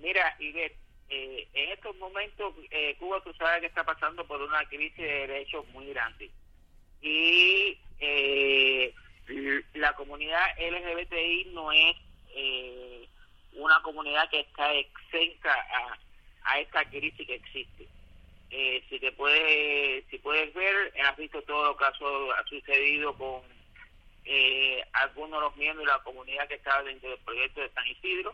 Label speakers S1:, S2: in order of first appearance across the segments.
S1: Mira, Ivette, en estos momentos Cuba, tú sabes que está pasando por una crisis de derechos muy grande. Y la comunidad LGBTI no es una comunidad que está exenta a esta crisis que existe. Si puedes ver, has visto todo lo que ha sucedido con algunos de los miembros de la comunidad que estaba dentro del proyecto de San Isidro.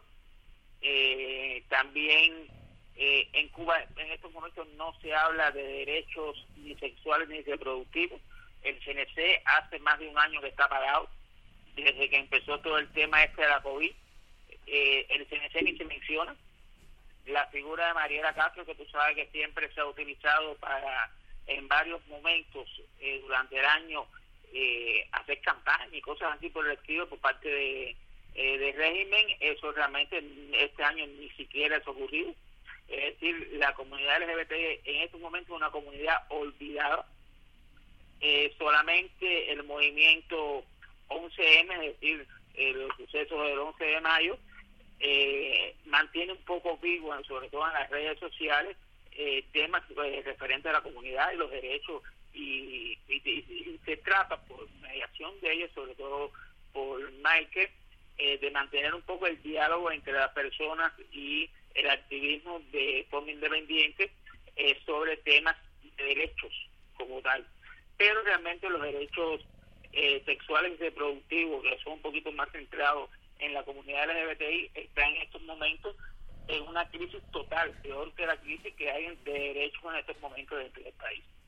S1: También en Cuba en estos momentos no se habla de derechos ni sexuales ni reproductivos. El CNC hace más de un año que está apagado, desde que empezó todo el tema de la COVID. El CNC ni se menciona. La figura de Mariela Castro, que tú sabes que siempre se ha utilizado para, en varios momentos durante el año, hacer campañas y cosas así por el estilo por parte del régimen, eso realmente este año ni siquiera es ocurrido. Es decir, la comunidad LGBT en estos momentos es una comunidad olvidada. Solamente el movimiento 11M, es decir, los sucesos del 11 de mayo, mantiene un poco vivo, sobre todo en las redes sociales, temas referentes a la comunidad y los derechos, y se trata por mediación de ellos, sobre todo por Michael, de mantener un poco el diálogo entre las personas y el activismo de forma independiente sobre temas de derechos como tal. Pero realmente los derechos sexuales y reproductivos, que son un poquito más centrados en la comunidad LGBTI, están en estos momentos en una crisis total, peor que la crisis que hay de derechos en estos momentos dentro del país.